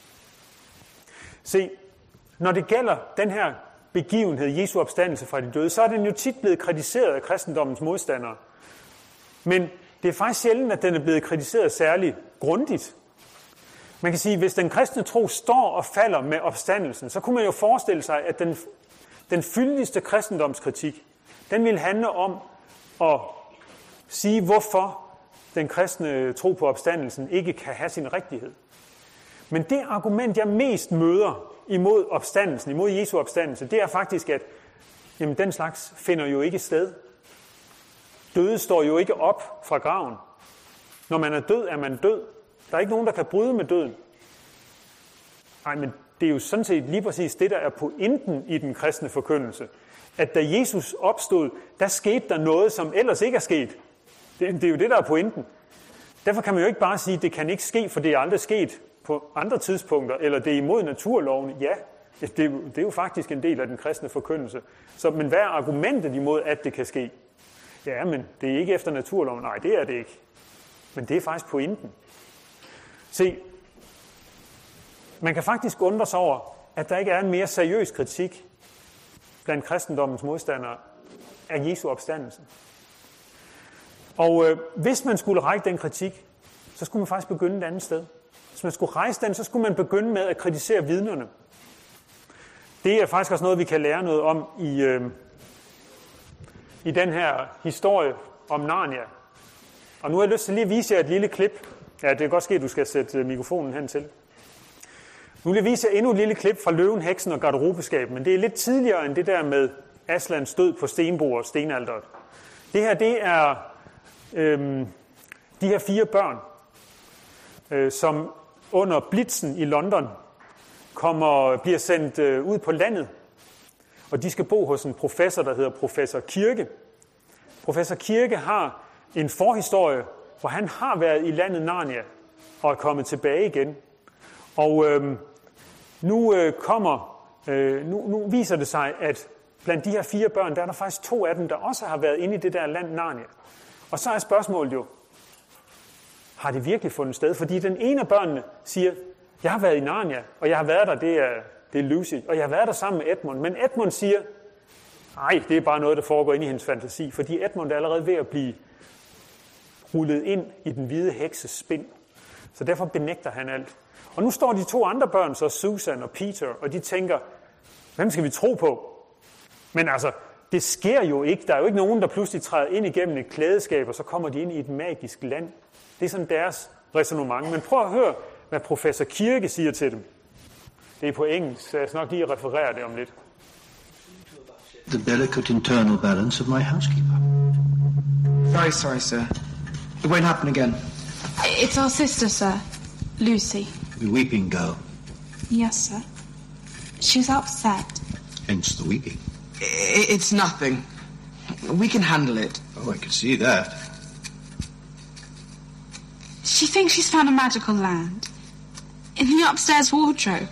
Se, når det gælder den her begivenhed, Jesu opstandelse fra de døde, så er den jo tit blevet kritiseret af kristendommens modstandere. Men det er faktisk sjældent, at den er blevet kritiseret særlig grundigt. Man kan sige, at hvis den kristne tro står og falder med opstandelsen, så kunne man jo forestille sig, at den, den fyldigste kristendomskritik, den ville handle om at sige, hvorfor den kristne tro på opstandelsen ikke kan have sin rigtighed. Men det argument, jeg mest møder imod opstandelsen, imod Jesu opstandelse, det er faktisk, at jamen, den slags finder jo ikke sted. Døde står jo ikke op fra graven. Når man er død, er man død. Der er ikke nogen, der kan bryde med døden. Nej, men det er jo sådan set lige præcis det, der er pointen i den kristne forkyndelse. At da Jesus opstod, der skete der noget, som ellers ikke er sket. Det, det er jo det, der er pointen. Derfor kan man jo ikke bare sige, at det kan ikke ske, for det er aldrig sket på andre tidspunkter, eller det er imod naturloven. Ja, det er, det er jo faktisk en del af den kristne forkyndelse. Så, men hvad er argumentet imod, at det kan ske? Ja, men det er ikke efter naturloven. Nej, det er det ikke. Men det er faktisk pointen. Se, man kan faktisk undre sig over, at der ikke er en mere seriøs kritik blandt kristendommens modstandere af Jesu opstandelsen. Og øh, hvis man skulle række den kritik, så skulle man faktisk begynde et andet sted. Hvis man skulle rejse den, så skulle man begynde med at kritisere vidnerne. Det er faktisk også noget, vi kan lære noget om i, øh, i den her historie om Narnia. Og nu har jeg lyst til lige at vise jer et lille klip. Ja, det kan godt ske, at du skal sætte mikrofonen hen til. Nu vil jeg vise jer endnu et lille klip fra Løven, Heksen og Garderobeskabet, men det er lidt tidligere end det der med Aslans død på stenbordet og stenalderet. Det her, det er øhm, de her fire børn, øh, som under blitzen i London kommer, bliver sendt øh, ud på landet, og de skal bo hos en professor, der hedder professor Kirke. Professor Kirke har en forhistorie, hvor han har været i landet Narnia og er kommet tilbage igen. Og øh, nu øh, kommer, øh, nu, nu viser det sig, at blandt de her fire børn, der er der faktisk to af dem, der også har været inde i det der land Narnia. Og så er spørgsmålet jo, har det virkelig fundet sted? Fordi den ene af børnene siger, jeg har været i Narnia, og jeg har været der, det er, det er Lucy, og jeg har været der sammen med Edmund. Men Edmund siger, nej, det er bare noget, der foregår inde i hendes fantasi, fordi Edmund er allerede ved at blive rullet ind i den hvide hekses spind. Så derfor benægter han alt. Og nu står de to andre børn, så Susan og Peter, og de tænker, hvem skal vi tro på? Men altså, det sker jo ikke. Der er jo ikke nogen, der pludselig træder ind igennem et klædeskab, og så kommer de ind i et magisk land. Det er sådan deres ræsonnement. Men prøv at høre, hvad professor Kirke siger til dem. Det er på engelsk, så jeg skal nok lige referere det om lidt. The delicate internal balance of my housekeeper. Very sorry, sir. It won't happen again. It's our sister, sir. Lucy. The weeping girl. Yes, sir. She's upset. Hence the weeping. I- it's nothing. We can handle it. Oh, I can see that. She thinks she's found a magical land. In the upstairs wardrobe.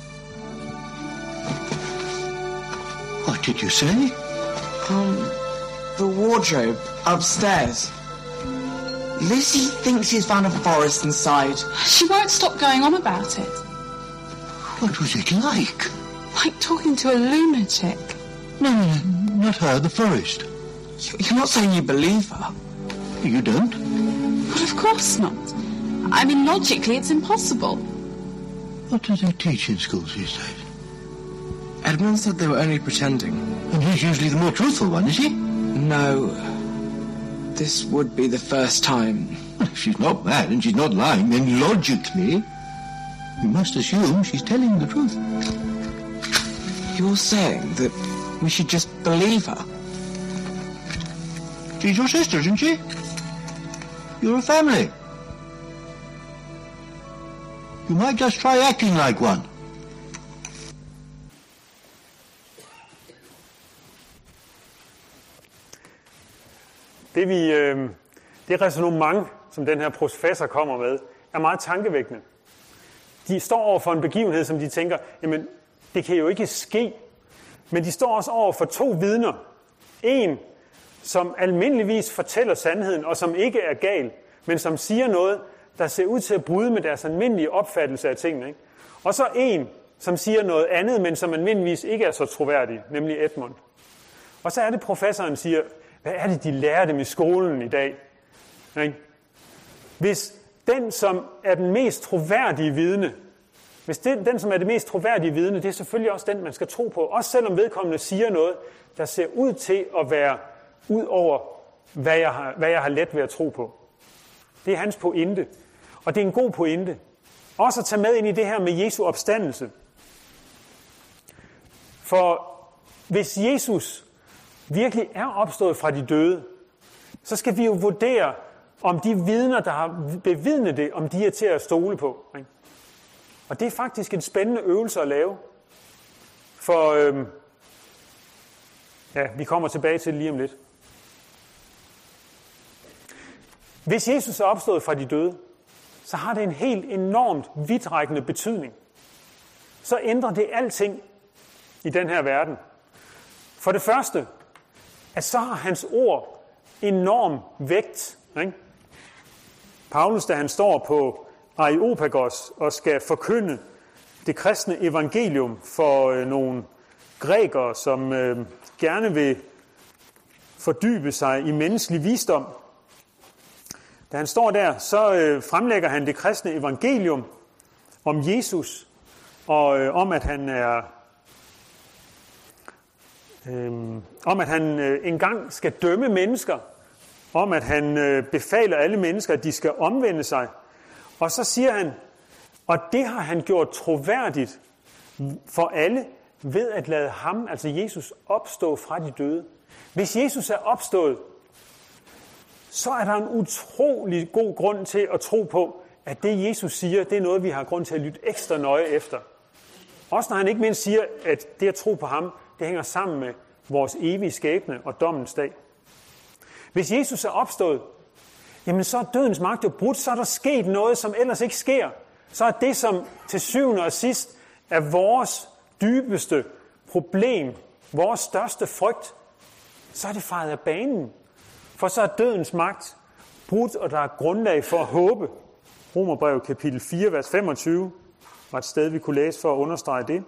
What did you say? Um, the wardrobe upstairs. Lucy thinks she's found a forest inside. She won't stop going on about it. What was it like? Like talking to a lunatic. No, no, no, not her, the forest. You- You're not saying you believe her. You don't? But of course not. I mean, logically, it's impossible. What do they teach in schools these days? Edmund said they were only pretending. And he's usually the more truthful one, is he? No. This would be the first time. Well, if she's not mad and she's not lying, then logically, we must assume she's telling the truth. You're saying that we should just believe her? She's your sister, isn't she? You're a family. You might just try acting like one. Det, vi, øh, det ræsonnement, som den her professor kommer med, er meget tankevækkende. De står over for en begivenhed, som de tænker, jamen, det kan jo ikke ske. Men de står også over for to vidner. En, som almindeligvis fortæller sandheden, og som ikke er gal, men som siger noget, der ser ud til at bryde med deres almindelige opfattelse af tingene. Ikke? Og så en, som siger noget andet, men som almindeligvis ikke er så troværdig, nemlig Edmund. Og så er det, professoren siger, hvad er det, de lærer dem i skolen i dag? Ikke? Hvis den, som er den mest troværdige vidne, hvis det, den, som er det mest troværdige vidne, det er selvfølgelig også den, man skal tro på. Også selvom vedkommende siger noget, der ser ud til at være ud over, hvad jeg har, hvad jeg har let ved at tro på. Det er hans pointe. Og det er en god pointe. Også at tage med ind i det her med Jesu opstandelse. For hvis Jesus virkelig er opstået fra de døde, så skal vi jo vurdere, om de vidner, der har bevidnet det, om de er til at stole på. Ikke? Og det er faktisk en spændende øvelse at lave. For øhm, ja, vi kommer tilbage til det lige om lidt. Hvis Jesus er opstået fra de døde, så har det en helt enormt vidtrækkende betydning. Så ændrer det alting i den her verden. For det første, at så har hans ord enorm vægt. Ikke? Paulus, da han står på Areopagos og skal forkynde det kristne evangelium for øh, nogle grækere, som øh, gerne vil fordybe sig i menneskelig visdom. Da han står der, så øh, fremlægger han det kristne evangelium om Jesus, og øh, om at han er øh, om at han øh, engang skal dømme mennesker, om at han øh, befaler alle mennesker, at de skal omvende sig. Og så siger han, og det har han gjort troværdigt for alle, ved at lade ham, altså Jesus, opstå fra de døde. Hvis Jesus er opstået, så er der en utrolig god grund til at tro på, at det Jesus siger, det er noget, vi har grund til at lytte ekstra nøje efter. Også når han ikke mindst siger, at det at tro på ham, det hænger sammen med vores evige skæbne og dommens dag. Hvis Jesus er opstået, jamen så er dødens magt jo brudt, så er der sket noget, som ellers ikke sker. Så er det, som til syvende og sidst er vores dybeste problem, vores største frygt, så er det faret af banen. For så er dødens magt brudt, og der er grundlag for at håbe. Romerbrevet kapitel fire, vers femogtyve var et sted, vi kunne læse for at understrege det.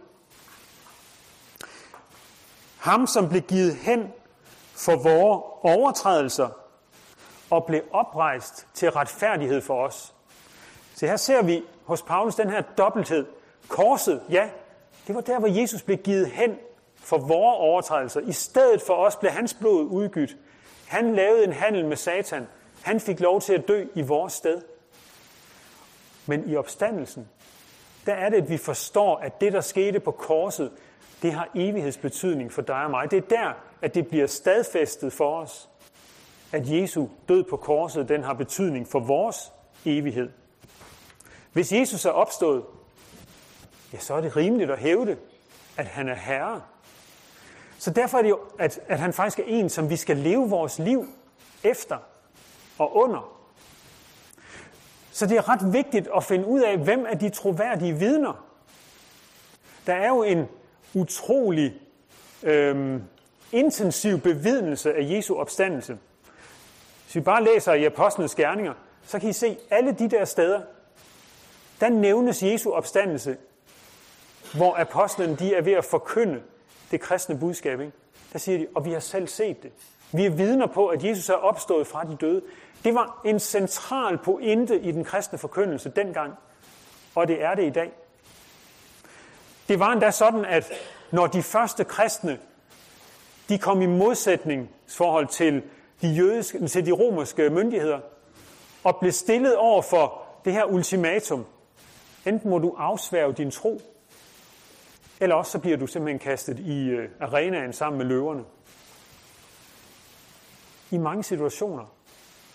Ham, som blev givet hen for vores overtrædelser og blev oprejst til retfærdighed for os. Så her ser vi hos Paulus den her dobbelthed. Korset, ja, det var der, hvor Jesus blev givet hen for vores overtrædelser. I stedet for os blev hans blod udgydt. Han lavede en handel med Satan. Han fik lov til at dø i vores sted. Men i opstandelsen, der er det, at vi forstår, at det, der skete på korset, det har evighedsbetydning for dig og mig. Det er der, at det bliver stadfæstet for os, at Jesu død på korset, den har betydning for vores evighed. Hvis Jesus er opstået, ja, så er det rimeligt at hævde, at han er herre. Så derfor er det jo, at, at han faktisk er en, som vi skal leve vores liv efter og under. Så det er ret vigtigt at finde ud af, hvem er de troværdige vidner. Der er jo en utrolig øhm, intensiv bevidnelse af Jesu opstandelse. Hvis vi bare læser i Apostlenes Gerninger, så kan I se alle de der steder, der nævnes Jesu opstandelse, hvor apostlene de er ved at forkynde det kristne budskab. Ikke? Der siger de, og vi har selv set det. Vi er vidner på, at Jesus er opstået fra de døde. Det var en central pointe i den kristne forkyndelse dengang, og det er det i dag. Det var endda sådan, at når de første kristne, de kom i modsætningsforhold til de, jødiske, til de romerske myndigheder, og blev stillet over for det her ultimatum. Enten må du afsværge din tro, eller også så bliver du simpelthen kastet i arenaen sammen med løverne. I mange situationer,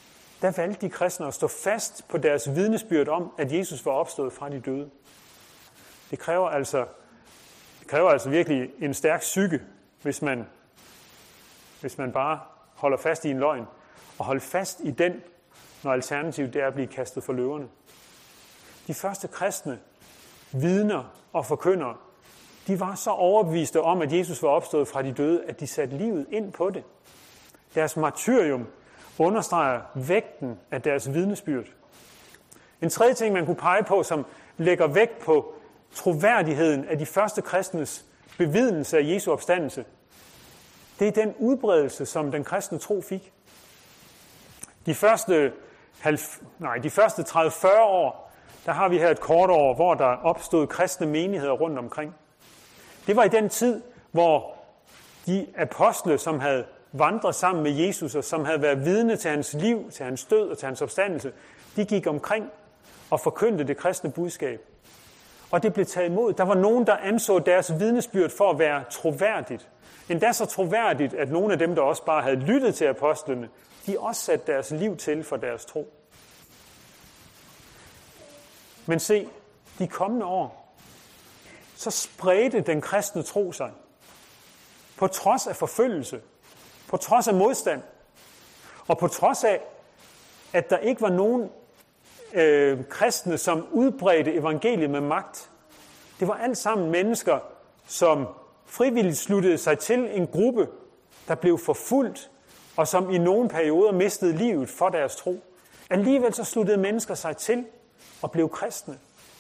der valgte de kristne at stå fast på deres vidnesbyrd om, at Jesus var opstået fra de døde. Det kræver altså, det kræver altså virkelig en stærk psyke, hvis man, hvis man bare holder fast i en løgn, og holder fast i den, når alternativet det er at blive kastet for løverne. De første kristne vidner og forkyndere, de var så overbeviste om, at Jesus var opstået fra de døde, at de satte livet ind på det. Deres martyrium understreger vægten af deres vidnesbyrd. En tredje ting, man kunne pege på, som lægger vægt på troværdigheden af de første kristnes bevidnelse af Jesu opstandelse, det er den udbredelse, som den kristne tro fik. De første, nej, de første tredive til fyrre år, der har vi her et kort år, hvor der opstod kristne menigheder rundt omkring. Det var i den tid, hvor de apostle, som havde vandret sammen med Jesus, og som havde været vidne til hans liv, til hans død og til hans opstandelse, de gik omkring og forkyndte det kristne budskab. Og det blev taget imod. Der var nogen, der anså deres vidnesbyrd for at være troværdigt. Endda så troværdigt, at nogle af dem, der også bare havde lyttet til apostlene, de også satte deres liv til for deres tro. Men se, de kommende år, så spredte den kristne tro sig. På trods af forfølgelse, på trods af modstand, og på trods af, at der ikke var nogen øh, kristne, som udbredte evangeliet med magt. Det var alt sammen mennesker, som frivilligt sluttede sig til en gruppe, der blev forfulgt, og som i nogle perioder mistede livet for deres tro. Alligevel så sluttede mennesker sig til og blev kristne.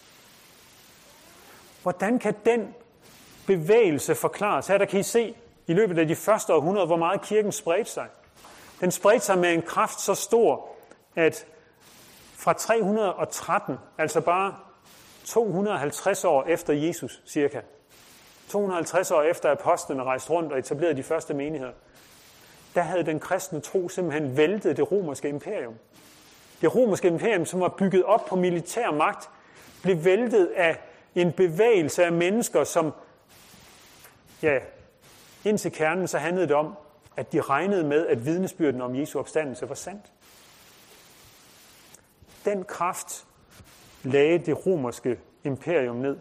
Hvordan kan den bevægelse forklares? Her der kan I se i løbet af de første århundreder, hvor meget kirken spredte sig. Den spredte sig med en kraft så stor, at fra tre hundrede og tretten, altså bare to hundrede og halvtreds år efter Jesus cirka, to hundrede og halvtreds år efter apostlene rejste rundt og etablerede de første menigheder, der havde den kristne tro simpelthen væltet det romerske imperium. Det romerske imperium, som var bygget op på militær magt, blev væltet af en bevægelse af mennesker, som, ja, indtil kernen så handlede det om, at de regnede med, at vidnesbyrden om Jesu opstandelse var sandt. Den kraft lagde det romerske imperium ned.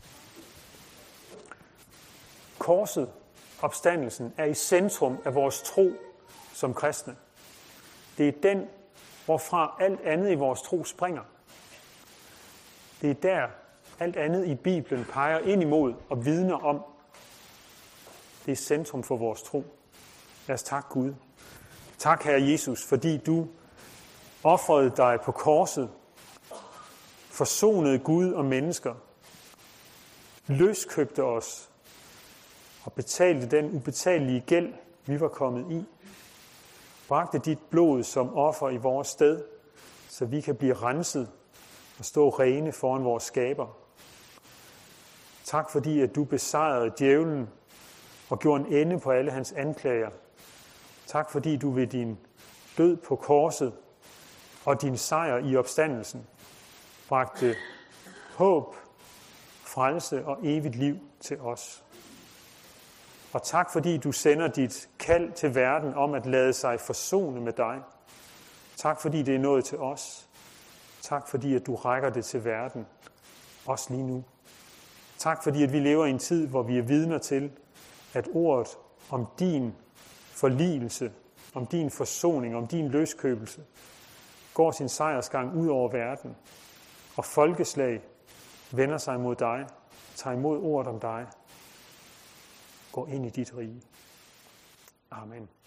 Korset, opstandelsen, er i centrum af vores tro som kristne. Det er den, hvorfra alt andet i vores tro springer. Det er der, alt andet i Bibelen peger ind imod og vidner om. Det er centrum for vores tro. Lad os takke Gud. Tak, Herre Jesus, fordi du ofrede dig på korset, forsonede Gud og mennesker, løskøbte os og betalte den ubetalelige gæld, vi var kommet i. Bragte dit blod som offer i vores sted, så vi kan blive renset og stå rene foran vores skaber. Tak fordi, at du besejrede djævlen og gjorde en ende på alle hans anklager. Tak fordi du ved din død på korset og din sejr i opstandelsen bragte håb, frelse og evigt liv til os. Og tak fordi du sender dit kald til verden om at lade sig forsone med dig. Tak fordi det er nået til os. Tak fordi at du rækker det til verden, også lige nu. Tak fordi at vi lever i en tid, hvor vi er vidner til, at ordet om din forligelse, om din forsoning, om din løskøbelse, går sin sejrsgang ud over verden, og folkeslag vender sig mod dig, tager imod ordet om dig, går ind i dit rige. Amen.